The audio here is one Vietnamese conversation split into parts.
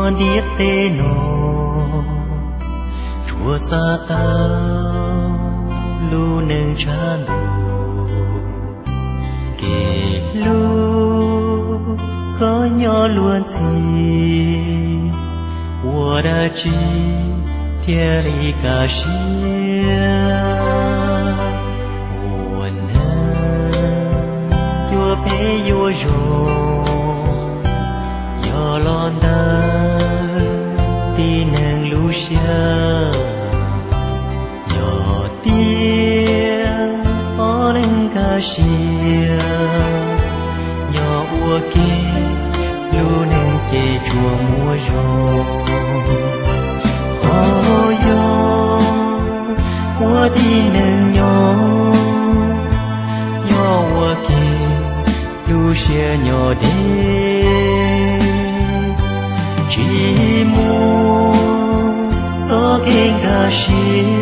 điếc tê nô chùa xa tao lu nâng cha lù kể lu có nhỏ luôn gì我的指贴里个心我能越陪越容要浪的地能路下要跌我能个心要我给路能给着我容哦哟我的能用要我给路些鸟的寂寞做给个些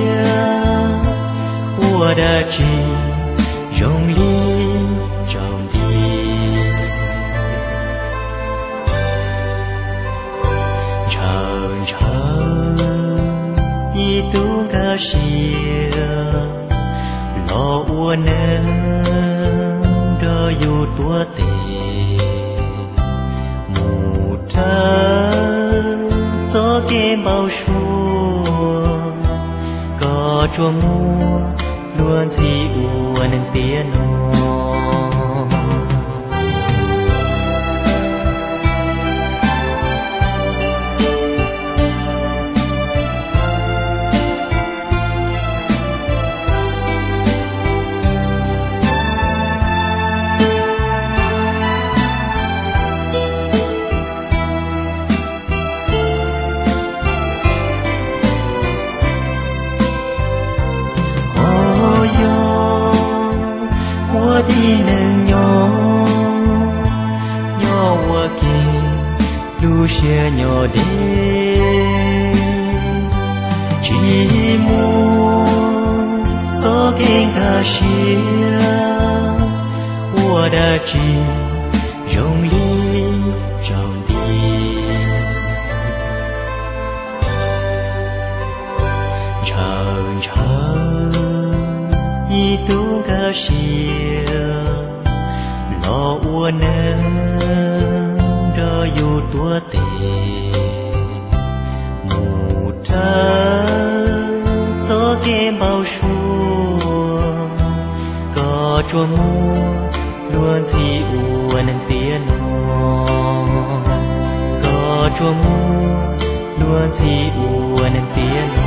我的指用力着力长长一度个些老我能的有多得木头做给包说có cho mua luôn gì u nâng tiền我的能要我给路些鸟的寂寞做给个些我的指用力着力长长一度个些老我能的有多得木头做给包说có cho mua luôn gì u nâng tiền có cho mua luôn gì u nâng tiền